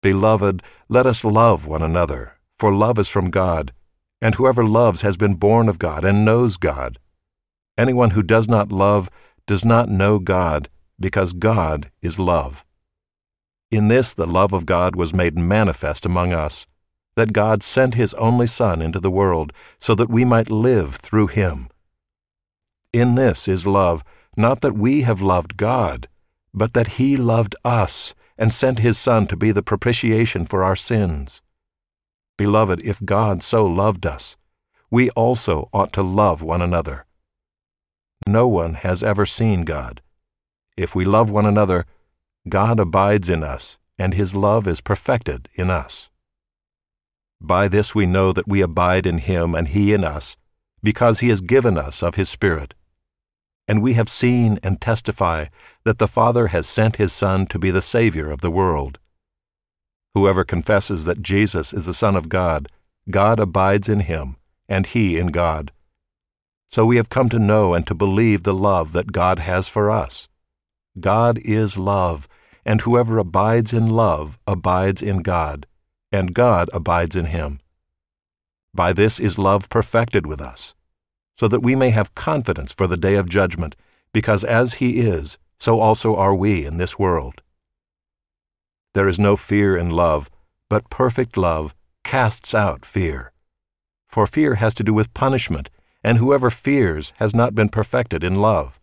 Beloved, let us love one another, for love is from God, and whoever loves has been born of God and knows God. Anyone who does not love does not know God, because God is love. In this the love of God was made manifest among us, that God sent His only Son into the world, so that we might live through Him. In this is love, not that we have loved God, but that He loved us, and sent His Son to be the propitiation for our sins. Beloved, if God so loved us, we also ought to love one another. No one has ever seen God. If we love one another, God abides in us, and His love is perfected in us. By this we know that we abide in Him and He in us, because He has given us of His Spirit. And we have seen and testify that the Father has sent His Son to be the Savior of the world. Whoever confesses that Jesus is the Son of God, God abides in Him, and He in God. So we have come to know and to believe the love that God has for us. God is love, and whoever abides in love abides in God, and God abides in him. By this is love perfected with us, so that we may have confidence for the day of judgment, because as He is, so also are we in this world. There is no fear in love, but perfect love casts out fear. For fear has to do with punishment, and whoever fears has not been perfected in love.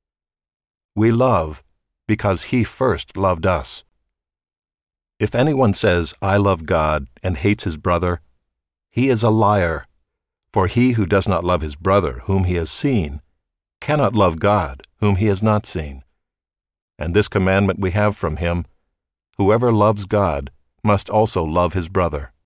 We love because He first loved us. If anyone says, "I love God," and hates his brother, he is a liar. For he who does not love his brother whom he has seen cannot love God whom he has not seen. And this commandment we have from Him: whoever loves God must also love his brother.